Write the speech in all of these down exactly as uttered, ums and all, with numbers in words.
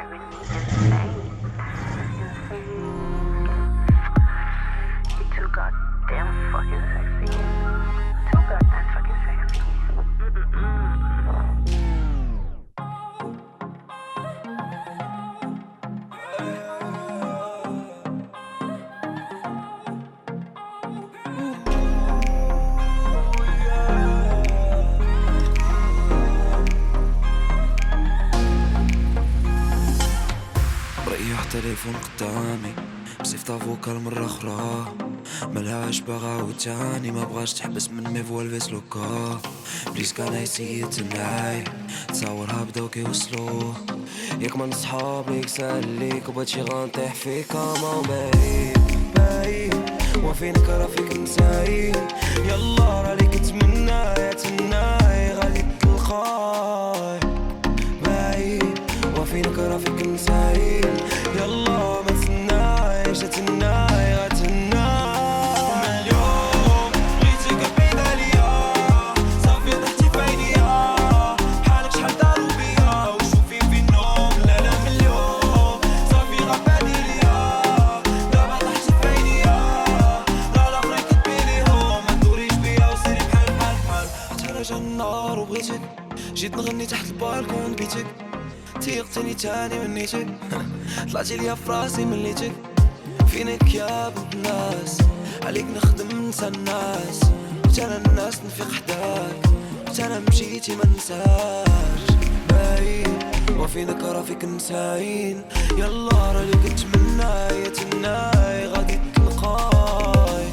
driving me insane. Insane. You're too goddamn fucking sexy. Too goddamn fucking sexy. Mm-mm-mm. ريح تليفون قدامي بصيفط فوكال مرة أخرى ملهاش باغا عاوتاني ما بغاش تحبس من مي فوا الفيس لوكا بليز كان اي سي تناي تصاورها بداو كيوصلو ياك من صحاب ليك ساليك وبغيت شي غنطيح فيك كاما بعيد بعيد وفينك راه فيك نساي يلا راه ليك تمنى يا تناي غادي تلقاي بعيد وفينك راه فيك نساي يلا ما تسنايش تناي غتهناي ومن اليوم بغيتك بعيد عليا صافي ضحكتي في عينيا بحالك شحال دارو بيا وشوفي في النوم لا لا من اليوم صافي غبادي ليا دابا ضحكتي في عينيا لا لا بغيت تبيليهم ما تدوريش بيا وسيري بحال بحال بحال حتى انا جا النهار وبغيتك جيت نغني تحت البالكون بيتك تيقتني تاني من نيتك طلعتي ليا فراسي من ليتك فينك يا بنت الناس عليك نخدم نسى الناس حتى انا الناس نفيق حداك حتى انا مشيتي ما نساش باين وفينك راه فيك نساين يلا راه ليك تمنى يا تناي غادي تلقاي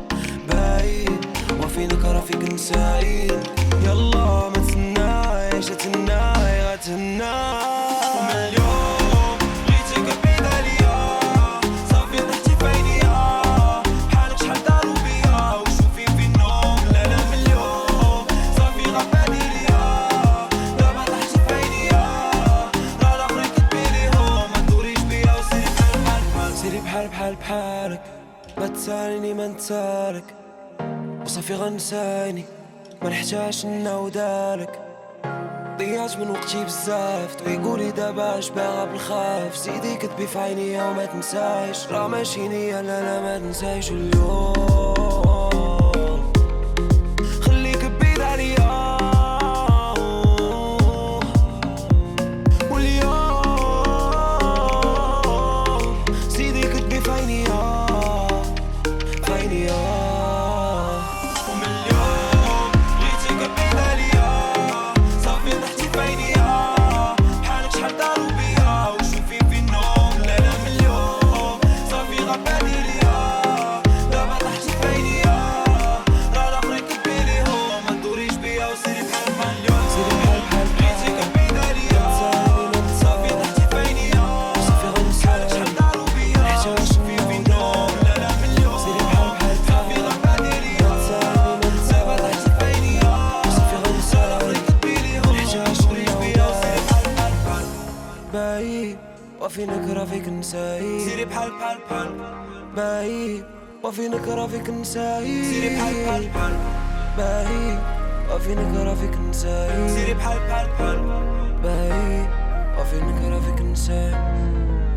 باين وفينك راه فيك نساين يلا ما تسنايش تناي غتهناي ومن اليوم بغيتك بعيد عليا صافي ضحكتي في عينيا بحالك شحال دارو بيا وشوفي في النوم لا لا من اليوم صافي غبادي ليا دابا ضحكتي في عينيا لا لا بغيت تبيليهم ما تدوريش بيا وسيري بحال بحال بحال سيري بحال بحال بحالك ما تساليني ما نسالك وصافي غنساني ما نحتاجش نعاودالك ضيعت من وقتي بزاف ويقولي دابا اش باغا بالخاف سيدي كتبي في عينيا وما تنسايش راه ماشي نيا لا لا ما تنسايش اليوم خليك بعيد عليا واليوم سيدي كتبي في عينيا في عينيا وفينك راه فيك نساي سيري بحال بحال بحال باهي وفينك راه فيك نساي سيري بحال بحال بحال باهي وفينك راه فيك نساي سيري بحال بحال بحال باهي وفينك راه فيك نساي